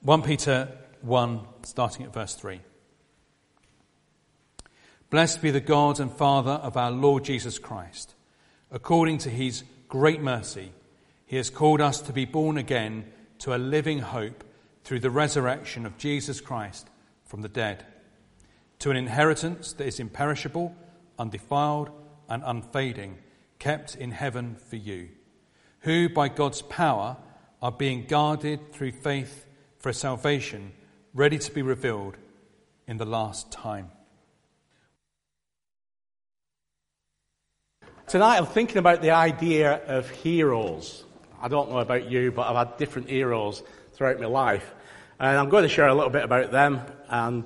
1 Peter 1, starting at verse 3. Blessed be the God and Father of our Lord Jesus Christ. According to his great mercy, he has called us to be born again to a living hope through the resurrection of Jesus Christ from the dead, to an inheritance that is imperishable, undefiled, and unfading, kept in heaven for you, who by God's power are being guarded through faith for a salvation ready to be revealed in the last time. Tonight I'm thinking about the idea of heroes. I don't know about you, but I've had different heroes throughout my life. And I'm going to share a little bit about them. And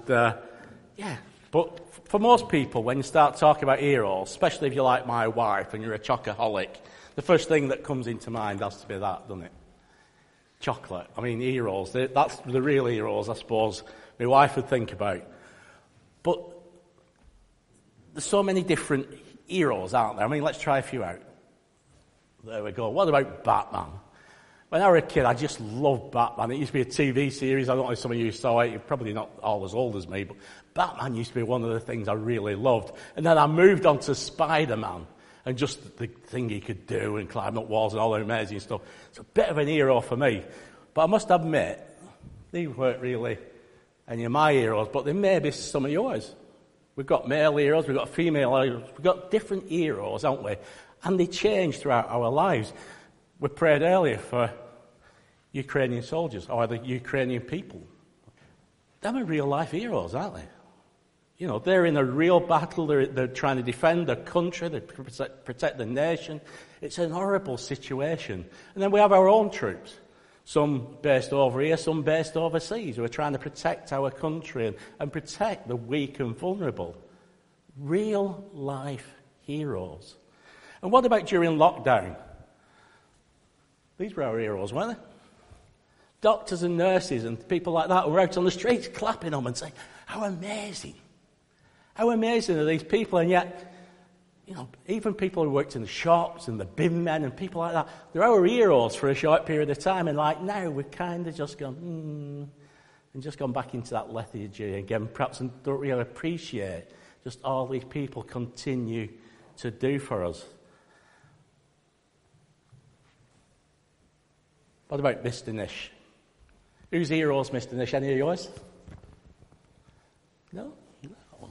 but for most people, when you start talking about heroes, especially if you're like my wife and you're a chocoholic, the first thing that comes into mind has to be that, doesn't it? Chocolate. I mean, heroes. That's the real heroes, I suppose, my wife would think about. But there's so many different heroes, aren't there? I mean, let's try a few out. There we go. What about Batman? When I was a kid, I just loved Batman. It used to be a TV series. I don't know if some of you saw it. You're probably not all as old as me, but Batman used to be one of the things I really loved. And then I moved on to Spider-Man and just the thing he could do and climb up walls and all that amazing stuff. It's a bit of an hero for me. But I must admit, these weren't really any of my heroes, but they may be some of yours. We've got male heroes, we've got female heroes, we've got different heroes, haven't we? And they change throughout our lives. We prayed earlier for Ukrainian soldiers, or the Ukrainian people. They're real life heroes, aren't they? You know, they're in a real battle, they're trying to defend their country, they protect the nation. It's an horrible situation. And then we have our own troops. Some based over here, some based overseas, who are trying to protect our country and protect the weak and vulnerable. Real life heroes. And what about during lockdown? These were our heroes, weren't they? Doctors and nurses and people like that were out on the streets clapping them and saying, how amazing. How amazing are these people? And yet, you know, even people who worked in the shops and the bin men and people like that, they're our heroes for a short period of time. And like now, we've kind of just gone, and just gone back into that lethargy again, perhaps, and don't really appreciate just all these people continue to do for us. What about Mr. Nish? Whose heroes, Mr. Nish? Any of yours? No? No.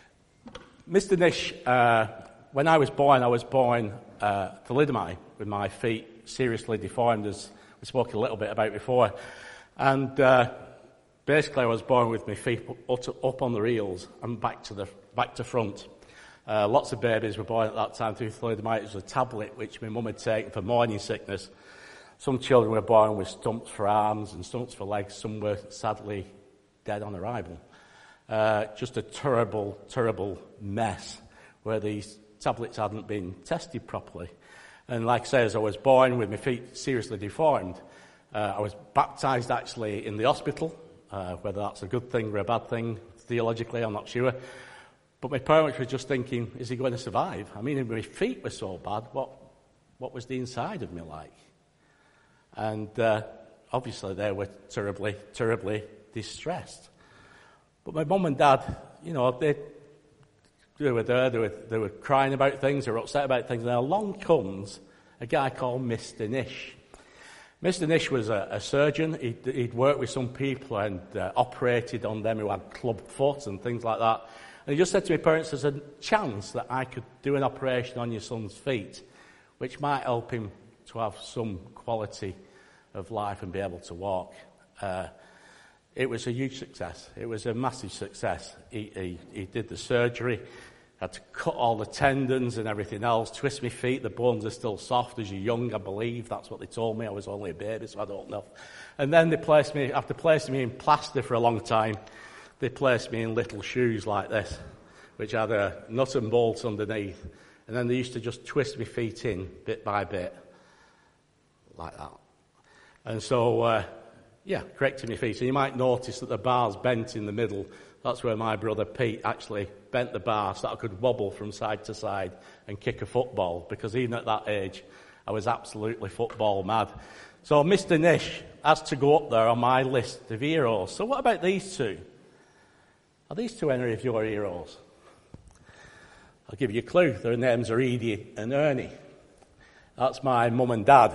Mr. Nish, when I was born thalidomide, with my feet seriously deformed, as we spoke a little bit about before. And basically I was born with my feet up on the reels and back to front. Lots of babies were born at that time through thalidomide. It was a tablet which my mum had taken for morning sickness. Some children were born with stumps for arms and stumps for legs. Some were sadly dead on arrival. Just a terrible, terrible mess where these tablets hadn't been tested properly. And like I say, as I was born with my feet seriously deformed, I was baptised actually in the hospital. Whether that's a good thing or a bad thing, theologically, I'm not sure. But my parents were just thinking, is he going to survive? I mean, if my feet were so bad, what was the inside of me like? And obviously they were terribly, terribly distressed. But my mum and dad, you know, they were there, they were crying about things, they were upset about things, and along comes a guy called Mr. Nish. Mr. Nish was a surgeon. He'd worked with some people and operated on them who had club foot and things like that. And he just said to my parents, there's a chance that I could do an operation on your son's feet, which might help him to have some quality of life and be able to walk. It was a huge success. It was a massive success. He did the surgery, had to cut all the tendons and everything else, twist my feet. The bones are still soft as you're young, I believe. That's what they told me. I was only a baby, so I don't know. And then they placed me, after placing me in plaster for a long time, they placed me in little shoes like this, which had a nut and bolt underneath. And then they used to just twist my feet in bit by bit, like that. And so, correcting my feet. So you might notice that the bar's bent in the middle. That's where my brother Pete actually bent the bar so that I could wobble from side to side and kick a football, because even at that age, I was absolutely football mad. So Mr. Nish has to go up there on my list of heroes. So what about these two? Are these two any of your heroes? I'll give you a clue. Their names are Edie and Ernie. That's my mum and dad.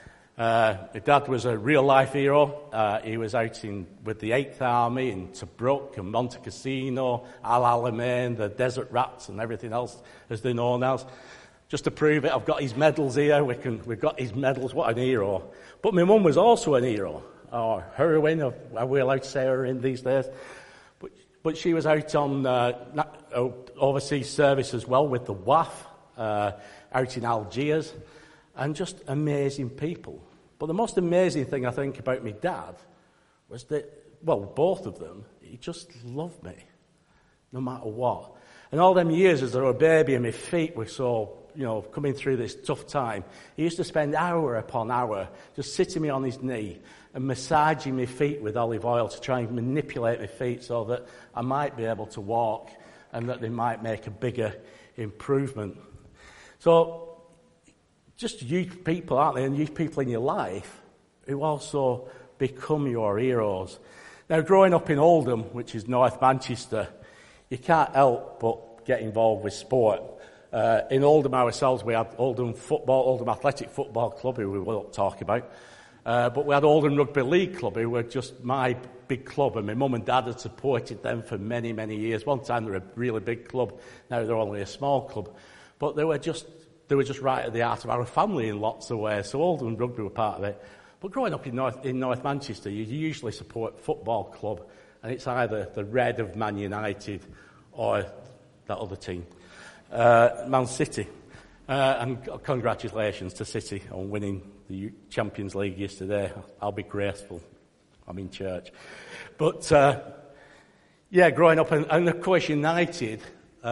My dad was a real-life hero. He was out with the 8th Army in Tobruk and Monte Cassino, Al Alamein, the Desert Rats and everything else as they're known as. Just to prove it, I've got his medals here. We've got his medals. What an hero. But my mum was also an hero, or heroine, are we allowed to say heroine these days? But she was out on overseas service as well with the WAF, out in Algiers, and just amazing people. But the most amazing thing I think about my dad was that, well, both of them, he just loved me, no matter what. And all them years as I was a baby and my feet were so, coming through this tough time, he used to spend hour upon hour just sitting me on his knee and massaging my feet with olive oil to try and manipulate my feet so that I might be able to walk and that they might make a bigger improvement. So, just youth people, aren't they, and youth people in your life who also become your heroes. Now, growing up in Oldham, which is North Manchester, you can't help but get involved with sport. In Oldham ourselves, we had Oldham Athletic Football Club, who we won't talk about, but we had Oldham Rugby League Club, who were just my big club, and my mum and dad had supported them for many, many years. One time they were a really big club, now they're only a small club. But they were just right at the heart of our family in lots of ways, so Oldham Rugby were part of it. But growing up in North Manchester, you usually support football club, and it's either the Red of Man United or that other team, Man City. And congratulations to City on winning the Champions League yesterday. I'll be graceful. I'm in church. But, growing up, and of course United,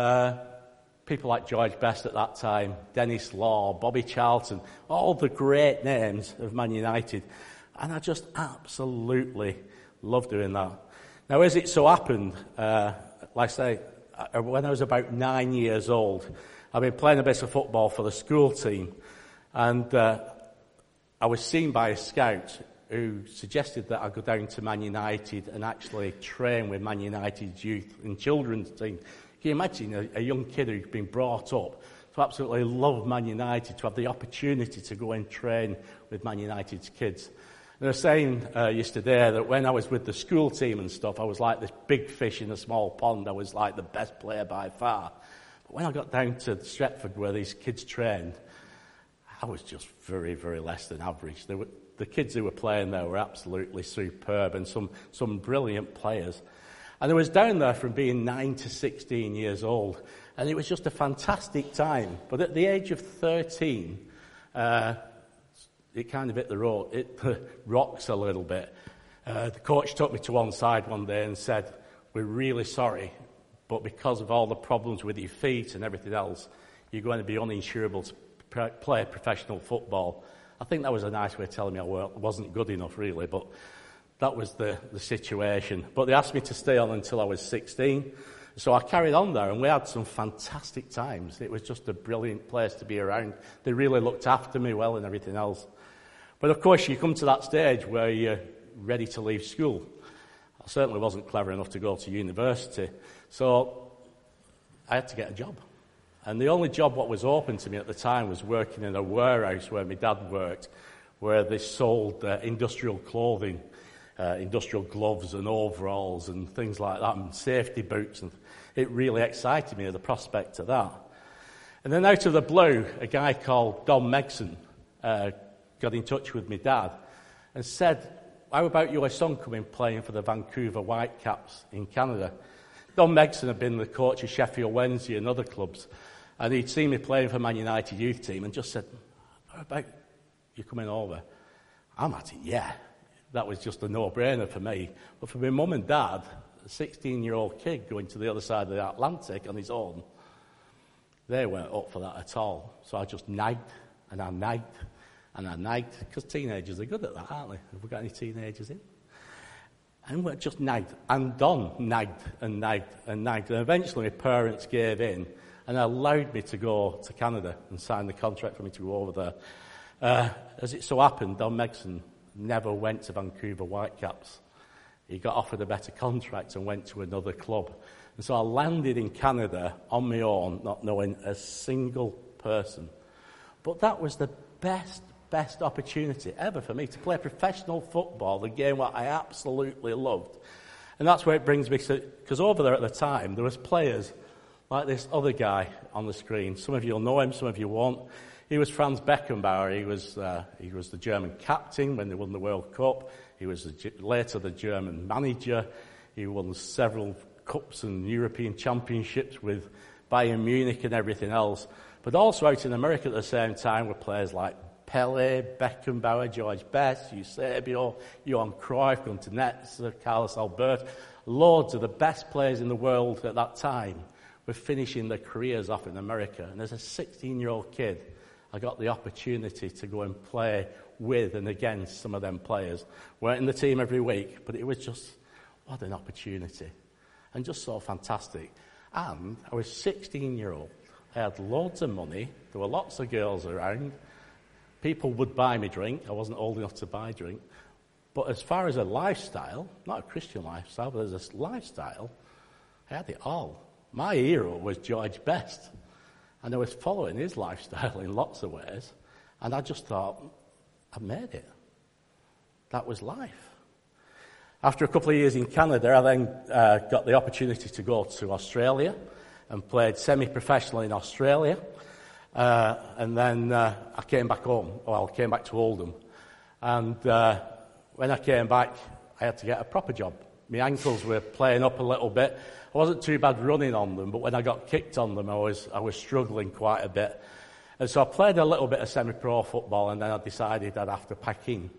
people like George Best at that time, Dennis Law, Bobby Charlton, all the great names of Man United. And I just absolutely love doing that. Now, as it so happened, like I say, when I was about 9 years old, I'd been playing a bit of football for the school team, and I was seen by a scout who suggested that I go down to Man United and actually train with Man United's youth and children's team. Can you imagine a young kid who's been brought up to absolutely love Man United, to have the opportunity to go and train with Man United's kids? And I was saying yesterday that when I was with the school team and stuff, I was like this big fish in a small pond. I was like the best player by far. But when I got down to Stretford, where these kids trained, I was just very, very less than average. The kids who were playing there were absolutely superb, and some brilliant players. And I was down there from being 9 to 16 years old, and it was just a fantastic time. But at the age of 13, it kind of hit the rocks a little bit. The coach took me to one side one day and said, "We're really sorry, but because of all the problems with your feet and everything else, you're going to be uninsurable to play professional football." I think that was a nice way of telling me I wasn't good enough, really, but that was the situation. But they asked me to stay on until I was 16, so I carried on there, and we had some fantastic times. It was just a brilliant place to be around. They really looked after me well and everything else. But of course, you come to that stage where you're ready to leave school. I certainly wasn't clever enough to go to university, so I had to get a job. And the only job what was open to me at the time was working in a warehouse where my dad worked, where they sold industrial clothing, industrial gloves and overalls and things like that, and safety boots. And it really excited me, the prospect of that. And then out of the blue, a guy called Don Megson got in touch with my dad and said, "How about your son coming playing for the Vancouver Whitecaps in Canada?" Don Megson had been the coach of Sheffield Wednesday and other clubs, and he'd seen me playing for Man United youth team and just said, "How about you coming over?" I'm at it, yeah. That was just a no-brainer for me. But for my mum and dad, a 16-year-old kid going to the other side of the Atlantic on his own, they weren't up for that at all. So I just nagged, and I nagged, and I nagged, because teenagers are good at that, aren't they? Have we got any teenagers in? And we just nagged, and Don nagged and nagged and nagged. And eventually my parents gave in and allowed me to go to Canada and sign the contract for me to go over there. As it so happened, Don Megson never went to Vancouver Whitecaps. He got offered a better contract and went to another club. And so I landed in Canada on my own, not knowing a single person. But that was the best opportunity ever for me to play professional football, the game that I absolutely loved. And that's where it brings me to, because over there at the time, there was players like this other guy on the screen. Some of you will know him, some of you won't. He was Franz Beckenbauer. He was the German captain when they won the World Cup. He was later the German manager. He won several cups and European championships with Bayern Munich and everything else. But also out in America at the same time were players like Pele, Beckenbauer, George Best, Eusebio, Johan Cruyff, Gunter Netzer, Carlos Albert. Loads of the best players in the world at that time were finishing their careers off in America. And as a 16-year-old kid, I got the opportunity to go and play with and against some of them players. Weren't in the team every week, but it was just, what an opportunity. And just so fantastic. And I was 16-year-old. I had loads of money. There were lots of girls around. People would buy me drink. I wasn't old enough to buy drink. But as far as a lifestyle, not a Christian lifestyle, but as a lifestyle, I had it all. My hero was George Best. And I was following his lifestyle in lots of ways. And I just thought, I've made it. That was life. After a couple of years in Canada, I then got the opportunity to go to Australia and played semi-professionally in Australia. And then I came back home. Well, I came back to Oldham. And when I came back, I had to get a proper job. My ankles were playing up a little bit. I wasn't too bad running on them, but when I got kicked on them, I was struggling quite a bit. And so I played a little bit of semi-pro football, and then I decided I'd have to pack in.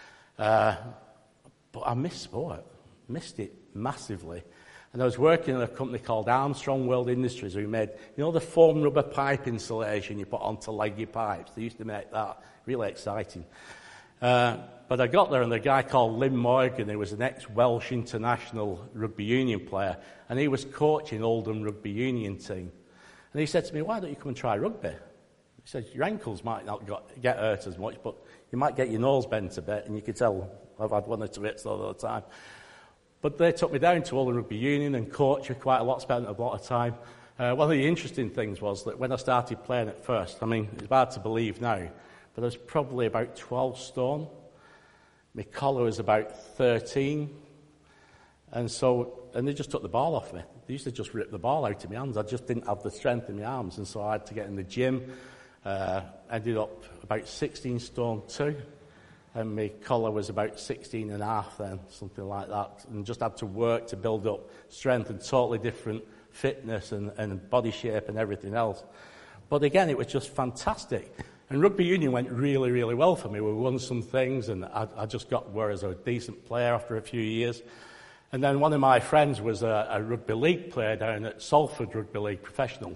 But I missed sport. Missed it massively. And I was working in a company called Armstrong World Industries, who made, the foam rubber pipe insulation you put onto leggy pipes. They used to make that. Really exciting. But I got there, and a guy called Lynn Morgan, who was an ex-Welsh international rugby union player, and he was coaching Oldham rugby union team. And he said to me, why don't you come and try rugby? He said, your ankles might not get hurt as much, but you might get your nose bent a bit, and you could tell I've had one or two hits all the time. But they took me down to Oldham Rugby Union and coached me quite a lot, spent a lot of time. One of the interesting things was that when I started playing at first, it's hard to believe now, but I was probably about 12 stone. My collar was about 13. And they just took the ball off me. They used to just rip the ball out of my hands. I just didn't have the strength in my arms, and so I had to get in the gym. Ended up about 16 stone 2. And my collar was about 16 and a half then, something like that. And just had to work to build up strength and totally different fitness and body shape and everything else. But again, it was just fantastic. And rugby union went really, really well for me. We won some things, and I just got where as a decent player after a few years. And then one of my friends was a rugby league player down at Salford Rugby League Professional.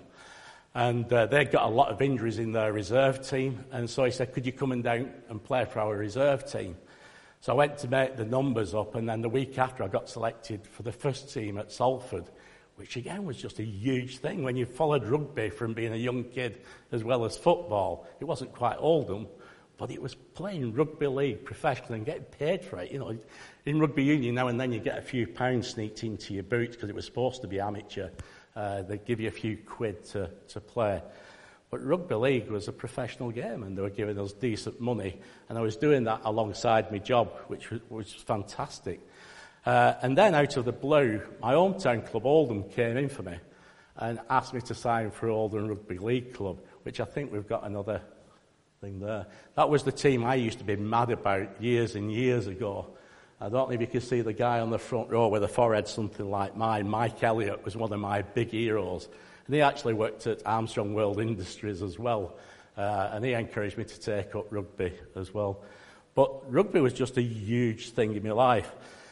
And they'd got a lot of injuries in their reserve team. And so he said, could you come down and play for our reserve team? So I went to make the numbers up, and then the week after I got selected for the first team at Salford, which again was just a huge thing. When you followed rugby from being a young kid as well as football, it wasn't quite Oldham, but it was playing rugby league professionally and getting paid for it. In rugby union, now and then you get a few pounds sneaked into your boots because it was supposed to be amateur. They'd give you a few quid to play. But rugby league was a professional game, and they were giving us decent money. And I was doing that alongside my job, which was fantastic. And then out of the blue, my hometown club, Oldham, came in for me and asked me to sign for Oldham Rugby League Club, which I think we've got another thing there. That was the team I used to be mad about years and years ago. I don't know if you can see the guy on the front row with a forehead something like mine. Mike Elliott was one of my big heroes. And he actually worked at Armstrong World Industries as well. And he encouraged me to take up rugby as well. But rugby was just a huge thing in my life.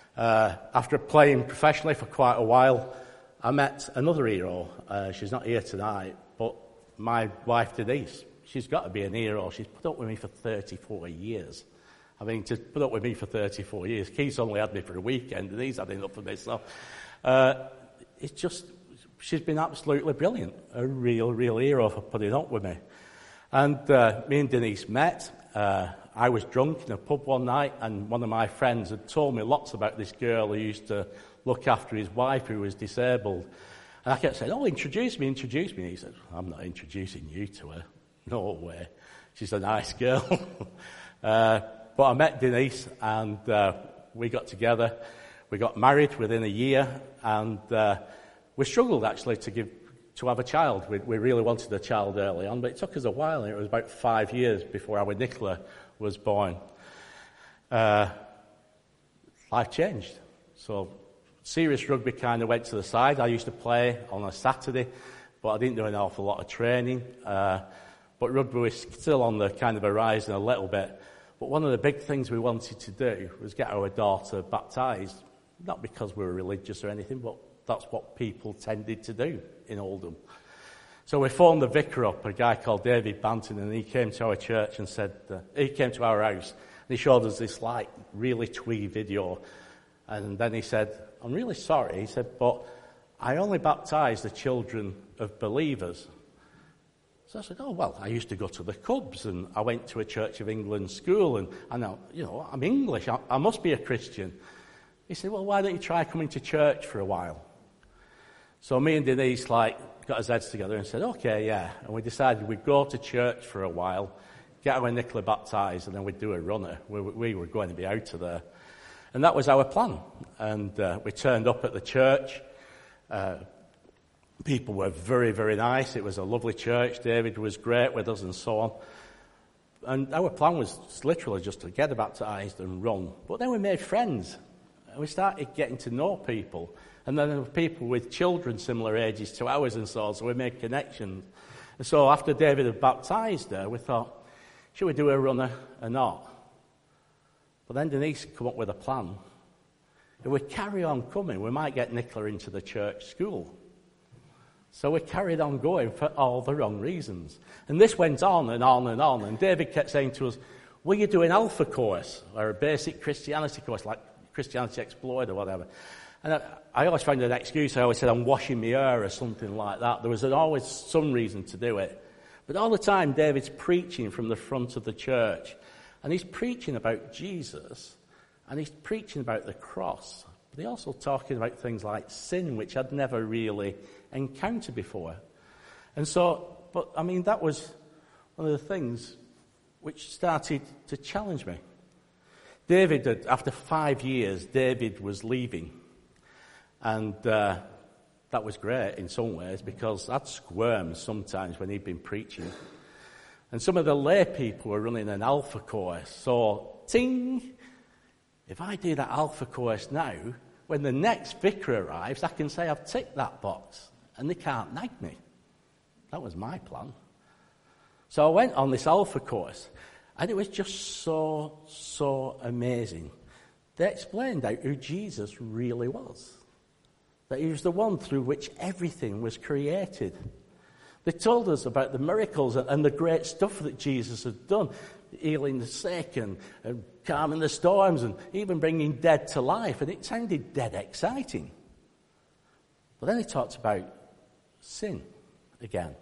After playing professionally for quite a while, I met another hero. She's not here tonight, but my wife Denise. She's got to be an hero. She's put up with me for 34 years. To put up with me for 34 years. Keith's only had me for a weekend, and he's had enough of me. So she's been absolutely brilliant. A real hero for putting up with me. And me and Denise met, I was drunk in a pub one night, and one of my friends had told me lots about this girl who used to look after his wife who was disabled. And I kept saying, "Oh, introduce me. And he said, "I'm not introducing you to her. No way. She's a nice girl." But I met Denise, and we got together. We got married within a year, and we struggled actually to have a child. We really wanted a child early on, but it took us a while, and it was about 5 years before our Nicola was born. Life changed. So serious rugby kind of went to the side. I used to play on a Saturday, but I didn't do an awful lot of training. But rugby was still on the kind of horizon a little bit. But one of the big things we wanted to do was get our daughter baptised, not because we were religious or anything, but that's what people tended to do in Oldham. So we phoned the vicar up, a guy called David Banton, and he came to our church and said, he came to our house, and he showed us this really twee video. And then he said, "I'm really sorry," he said, "but I only baptise the children of believers." So I said, "Oh, well, I used to go to the Cubs, and I went to a Church of England school, and I know, I'm English, I must be a Christian." He said, "Well, why don't you try coming to church for a while?" So me and Denise got our heads together and said, "Okay, yeah." And we decided we'd go to church for a while, get our Nicola baptised, and then we'd do a runner. We were going to be out of there. And that was our plan. And we turned up at the church. People were very, very nice. It was a lovely church. David was great with us and so on. And our plan was literally just to get baptised and run. But then we made friends. And we started getting to know people. And then there were people with children similar ages to ours and so on. So we made connections. And so after David had baptised her, we thought, should we do a runner or not? But then Denise came up with a plan. If we carry on coming, we might get Nicola into the church school. So we carried on going for all the wrong reasons. And this went on and on and on. And David kept saying to us, "Will you do an Alpha course or a basic Christianity course like Christianity Explored or whatever?" And I always found an excuse. I always said, "I'm washing my hair," or something like that. There was always some reason to do it. But all the time, David's preaching from the front of the church. And he's preaching about Jesus. And he's preaching about the cross. But he's also talking about things like sin, which I'd never really encountered before. And so, that was one of the things which started to challenge me. After 5 years, David was leaving. And that was great in some ways because I'd squirm sometimes when he'd been preaching. And some of the lay people were running an Alpha course. So, ting! If I do that Alpha course now, when the next vicar arrives, I can say I've ticked that box. And they can't nag me. That was my plan. So I went on this Alpha course. And it was just so amazing. They explained out who Jesus really was. That he was the one through which everything was created. They told us about the miracles and the great stuff that Jesus had done. Healing the sick and calming the storms and even bringing dead to life. And it sounded dead exciting. But then he talked about sin again.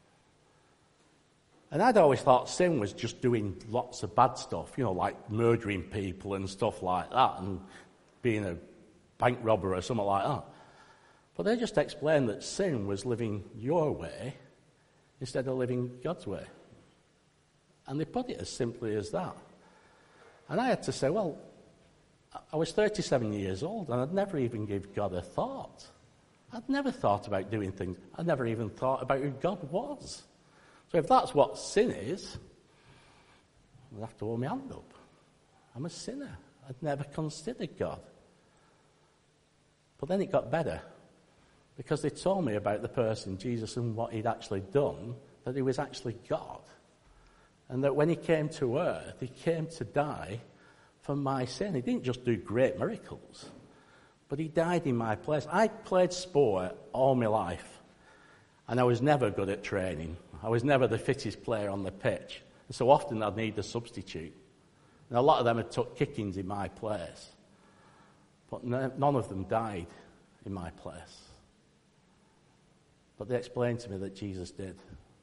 And I'd always thought sin was just doing lots of bad stuff, like murdering people and stuff like that and being a bank robber or something like that. But they just explained that sin was living your way instead of living God's way. And they put it as simply as that. And I had to say, well, I was 37 years old and I'd never even give God a thought. I'd never thought about doing things. I'd never even thought about who God was. So if that's what sin is, I'd have to hold my hand up. I'm a sinner. I'd never considered God. But then it got better. Because they told me about the person, Jesus, and what he'd actually done, that he was actually God. And that when he came to earth, he came to die for my sin. He didn't just do great miracles, but he died in my place. I played sport all my life, and I was never good at training. I was never the fittest player on the pitch. And so often I'd need a substitute. And a lot of them had took kickings in my place. But none of them died in my place. But they explained to me that Jesus did.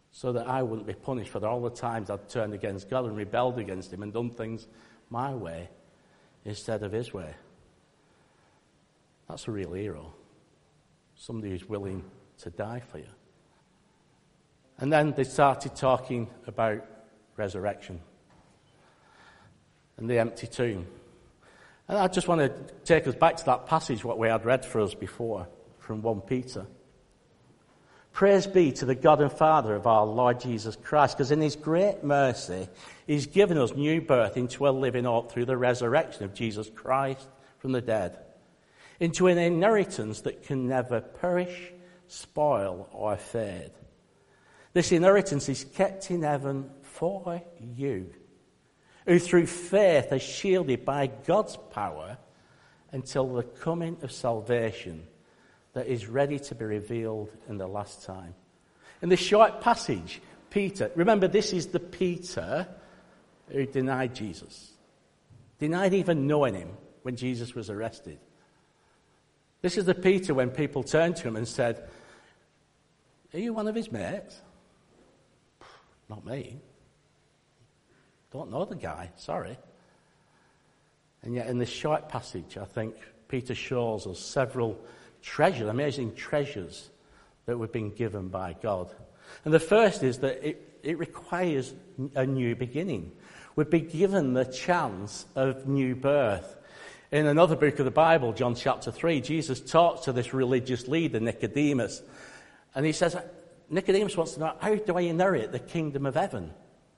so that I wouldn't be punished for all the times I'd turned against God and rebelled against him and done things my way instead of his way. That's a real hero. Somebody who's willing to die for you. And then they started talking about resurrection and the empty tomb. And I just want to take us back to that passage, what we had read for us before, from 1 Peter. Praise be to the God and Father of our Lord Jesus Christ, because in his great mercy, he's given us new birth into a living hope through the resurrection of Jesus Christ from the dead, into an inheritance that can never perish, spoil, or fade. This inheritance is kept in heaven for you, who through faith are shielded by God's power until the coming of salvation that is ready to be revealed in the last time. In this short passage, Peter, remember this is the Peter who denied Jesus, denied even knowing him when Jesus was arrested. This is the Peter when people turned to him and said, "Are you one of his mates?" "Not me. Don't know the guy, sorry." And yet in this short passage, I think Peter shows us several treasures, amazing treasures that we've been given by God. And the first is that it requires a new beginning. We've been given the chance of new birth. In another book of the Bible, John chapter 3, Jesus talks to this religious leader, Nicodemus. And he says, Nicodemus wants to know, how do I inherit the kingdom of heaven?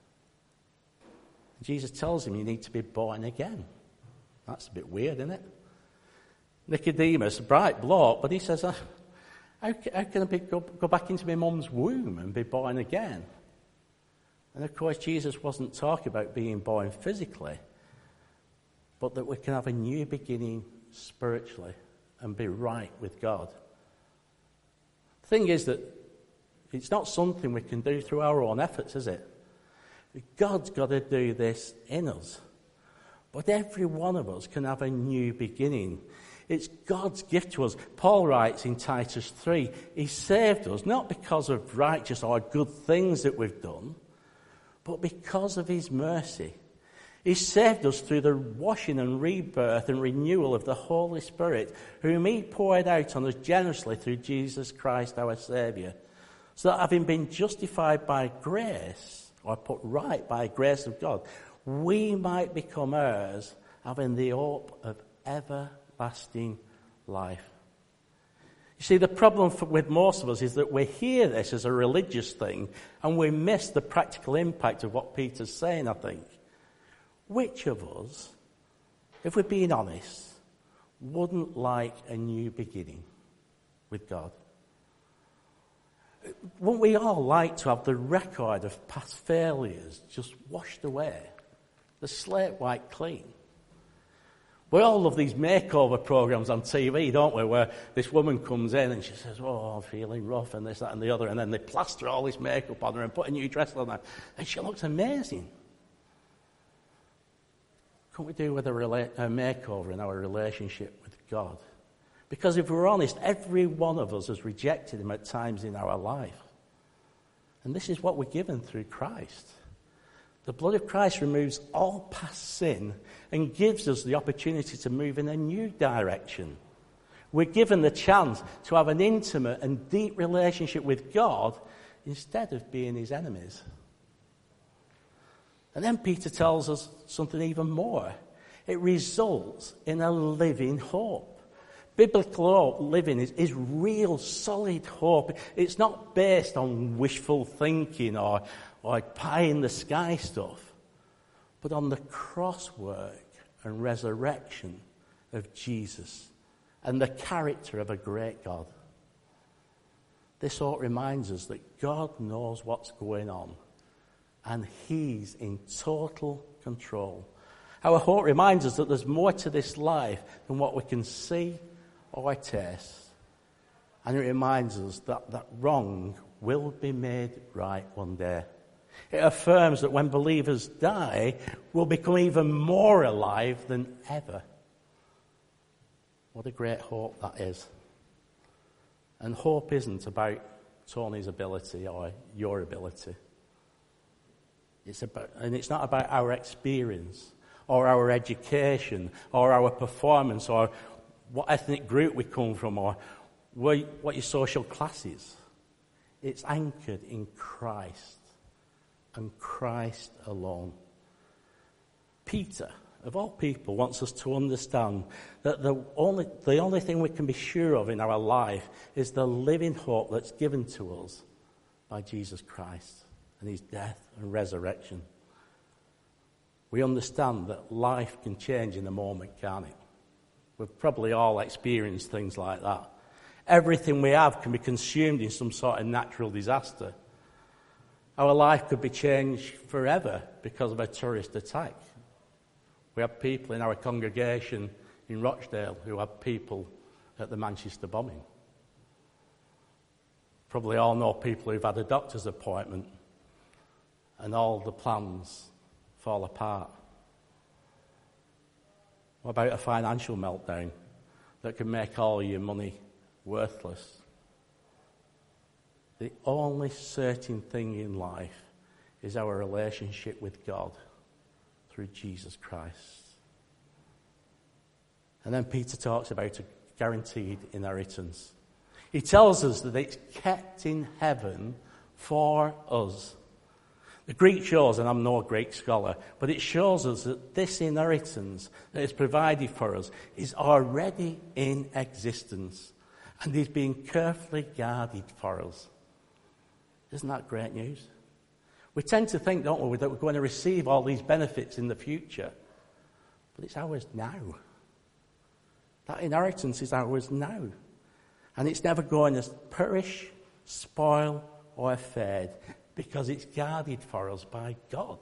Jesus tells him you need to be born again. That's a bit weird, isn't it? Nicodemus, a bright bloke, but he says, how can I go back into my mum's womb and be born again? And of course, Jesus wasn't talking about being born physically, but that we can have a new beginning spiritually and be right with God. The thing is that it's not something we can do through our own efforts, is it? God's got to do this in us. But every one of us can have a new beginning. It's God's gift to us. Paul writes in Titus 3, he saved us not because of righteous or good things that we've done, but because of his mercy. He saved us through the washing and rebirth and renewal of the Holy Spirit, whom he poured out on us generously through Jesus Christ our Saviour, so that having been justified by grace, or put right by grace of God, we might become heirs, having the hope of everlasting life. You see, the problem with most of us is that we hear this as a religious thing and we miss the practical impact of what Peter's saying, I think. Which of us, if we're being honest, wouldn't like a new beginning with God? Wouldn't we all like to have the record of past failures just washed away? The slate wiped clean. We all love these makeover programs on TV, don't we, where this woman comes in and she says, "Oh, I'm feeling rough," and this, that, and the other, and then they plaster all this makeup on her and put a new dress on her, and she looks amazing. Can't we do with a makeover in our relationship with God? Because if we're honest, every one of us has rejected him at times in our life. And this is what we're given through Christ. The blood of Christ removes all past sin and gives us the opportunity to move in a new direction. We're given the chance to have an intimate and deep relationship with God instead of being his enemies. And then Peter tells us something even more. It results in a living hope. Biblical hope living is real, solid hope. It's not based on wishful thinking or pie-in-the-sky stuff, but on the cross work and resurrection of Jesus and the character of a great God. This hope reminds us that God knows what's going on and he's in total control. Our hope reminds us that there's more to this life than what we can see or taste. And it reminds us that wrong will be made right one day. It affirms that when believers die, we'll become even more alive than ever. What a great hope that is. And hope isn't about Tony's ability or your ability. And it's not about our experience or our education or our performance or what ethnic group we come from or what your social class is. It's anchored in Christ and Christ alone. Peter, of all people, wants us to understand that the only thing we can be sure of in our life is the living hope that's given to us by Jesus Christ and his death and resurrection. We understand that life can change in a moment, can't it? We've probably all experienced things like that. Everything we have can be consumed in some sort of natural disaster. Our life could be changed forever because of a terrorist attack. We have people in our congregation in Rochdale who had people at the Manchester bombing. Probably all know people who've had a doctor's appointment and all the plans fall apart. What about a financial meltdown that can make all your money worthless? The only certain thing in life is our relationship with God through Jesus Christ. And then Peter talks about a guaranteed inheritance. He tells us that it's kept in heaven for us. The Greek shows, and I'm no Greek scholar, but it shows us that this inheritance that is provided for us is already in existence and is being carefully guarded for us. Isn't that great news? We tend to think, don't we, that we're going to receive all these benefits in the future, but it's ours now. That inheritance is ours now. And it's never going to perish, spoil, or fade, because it's guarded for us by God.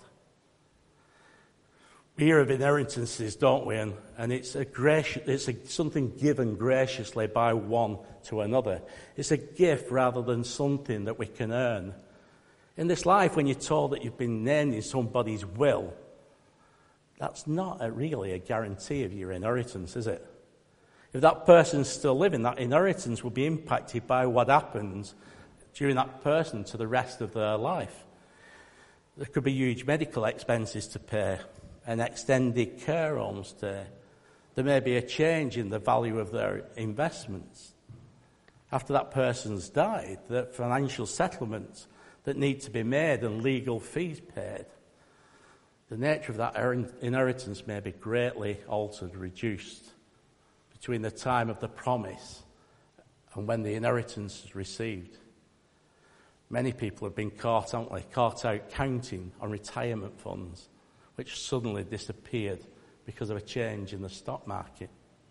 We hear of inheritances, don't we? And it's something given graciously by one to another. It's a gift rather than something that we can earn. In this life, when you're told that you've been named in somebody's will, that's not really a guarantee of your inheritance, is it? If that person's still living, that inheritance will be impacted by what happens during that person to the rest of their life. There could be huge medical expenses to pay, an extended care home stay. There may be a change in the value of their investments. After that person's died, the financial settlements that need to be made and legal fees paid. The nature of that inheritance may be greatly altered, reduced between the time of the promise and when the inheritance is received. Many people have been caught out counting on retirement funds, which suddenly disappeared because of a change in the stock market.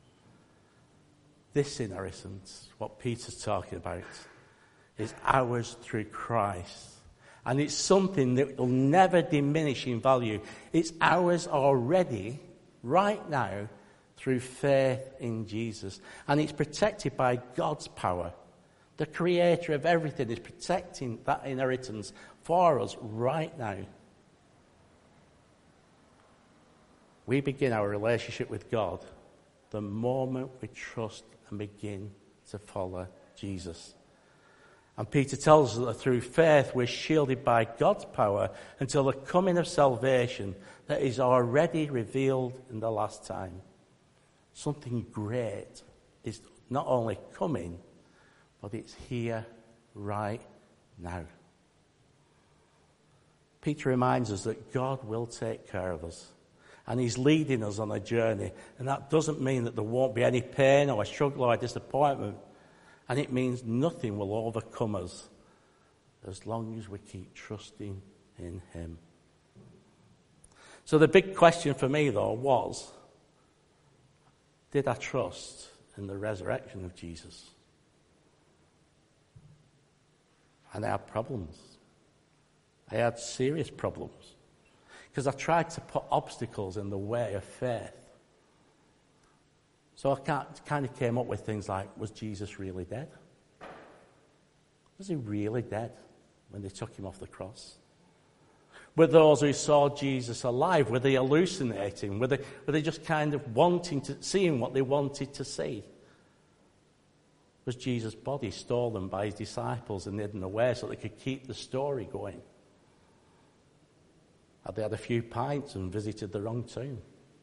This inheritance, what Peter's talking about, is ours through Christ. And it's something that will never diminish in value. It's ours already, right now, through faith in Jesus. And it's protected by God's power. The creator of everything is protecting that inheritance for us right now. We begin our relationship with God the moment we trust and begin to follow Jesus. And Peter tells us that through faith we're shielded by God's power until the coming of salvation that is already revealed in the last time. Something great is not only coming, but it's here right now. Peter reminds us that God will take care of us. And he's leading us on a journey. And that doesn't mean that there won't be any pain or struggle or disappointment. And it means nothing will overcome us as long as we keep trusting in him. So the big question for me, though, was, did I trust in the resurrection of Jesus? And I had problems. I had serious problems. Because I tried to put obstacles in the way of faith. So I kind of came up with things like, was Jesus really dead? Was he really dead when they took him off the cross? Were those who saw Jesus alive, were they hallucinating? Were they just kind of seeing what they wanted to see? was Jesus' body stolen by his disciples and hidden away so they could keep the story going? Had they had a few pints and visited the wrong tomb?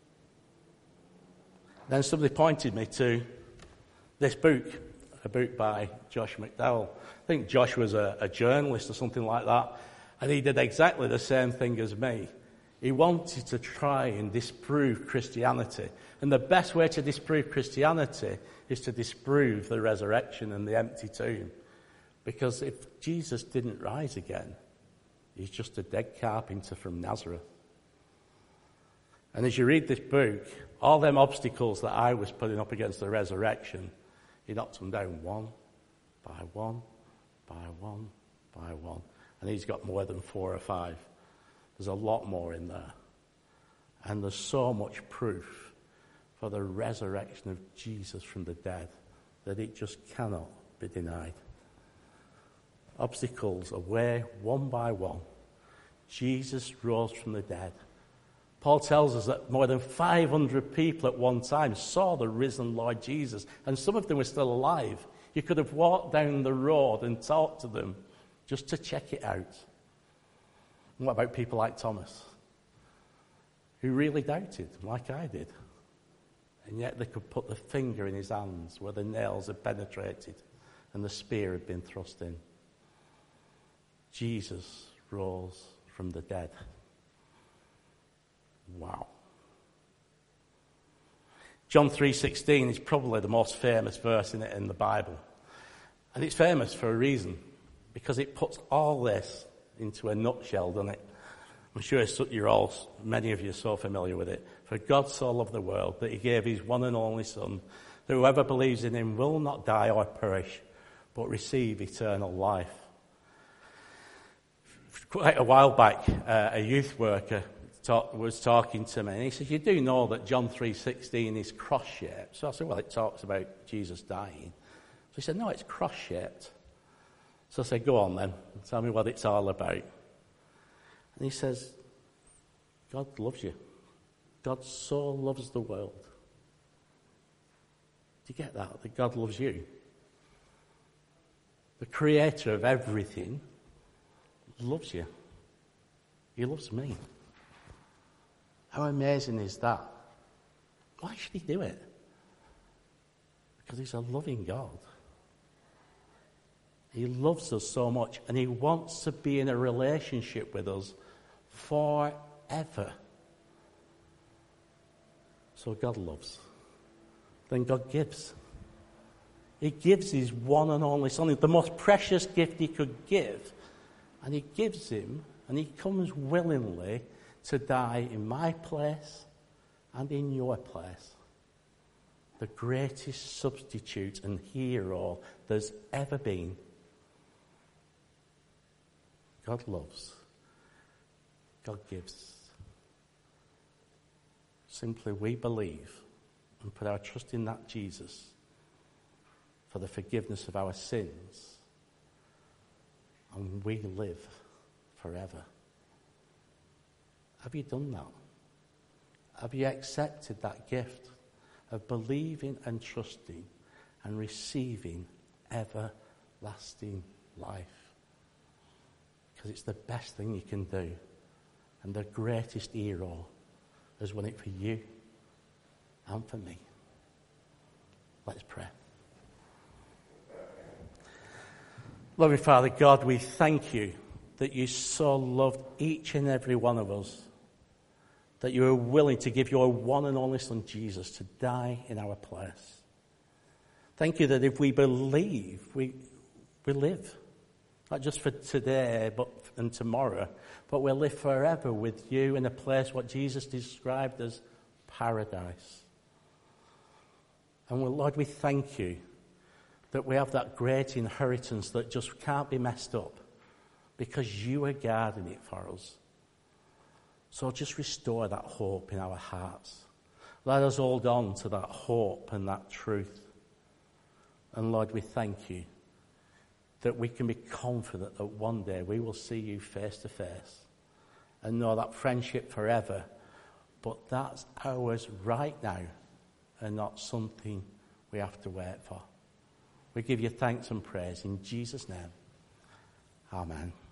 Then somebody pointed me to this book, a book by Josh McDowell. I think Josh was a journalist or something like that, and he did exactly the same thing as me. He wanted to try and disprove Christianity. And the best way to disprove Christianity is to disprove the resurrection and the empty tomb. Because if Jesus didn't rise again, he's just a dead carpenter from Nazareth. And as you read this book, all them obstacles that I was putting up against the resurrection, he knocked them down one by one, by one, by one. And he's got more than 4 or 5. There's a lot more in there. And there's so much proof for the resurrection of Jesus from the dead that it just cannot be denied. Obstacles away one by one. Jesus rose from the dead. Paul tells us that more than 500 people at one time saw the risen Lord Jesus, and some of them were still alive. You could have walked down the road and talked to them just to check it out. And what about people like Thomas, who really doubted, like I did? And yet they could put the finger in his hands where the nails had penetrated and the spear had been thrust in. Jesus rose from the dead. Wow. John 3:16 is probably the most famous verse in the Bible. And it's famous for a reason, because it puts all this into a nutshell, doesn't it? I'm sure many of you are so familiar with it. For God so loved the world that he gave his one and only Son, that whoever believes in him will not die or perish, but receive eternal life. Quite a while back, a youth worker was talking to me, and he said, "You do know that John 3:16 is cross-shaped?" So I said, "Well, it talks about Jesus dying." So he said, "No, it's cross-shaped." So I said, "Go on then, tell me what it's all about." And he says, God loves you. God so loves the world. Do you get that? That God loves you? The creator of everything loves you. He loves me. How amazing is that? Why should he do it? Because he's a loving God. He loves us so much, and he wants to be in a relationship with us forever. So God loves. Then God gives. He gives his one and only Son, the most precious gift he could give. And he gives him, and he comes willingly to die in my place and in your place. The greatest substitute and hero there's ever been. God loves. God gives. Simply we believe and put our trust in that Jesus for the forgiveness of our sins, and we live forever. Have you done that? Have you accepted that gift of believing and trusting and receiving everlasting life? Because it's the best thing you can do. And the greatest hero has won it for you and for me. Let's pray. Loving Father God, we thank you that you so loved each and every one of us, that you were willing to give your one and only Son Jesus to die in our place. Thank you that if we believe, we live. Not just for today and tomorrow, but we'll live forever with you in a place what Jesus described as paradise. And Lord, we thank you that we have that great inheritance that just can't be messed up because you are guarding it for us. So just restore that hope in our hearts. Let us hold on to that hope and that truth. And Lord, we thank you that we can be confident that one day we will see you face to face and know that friendship forever. But that's ours right now and not something we have to wait for. We give you thanks and praise in Jesus' name. Amen.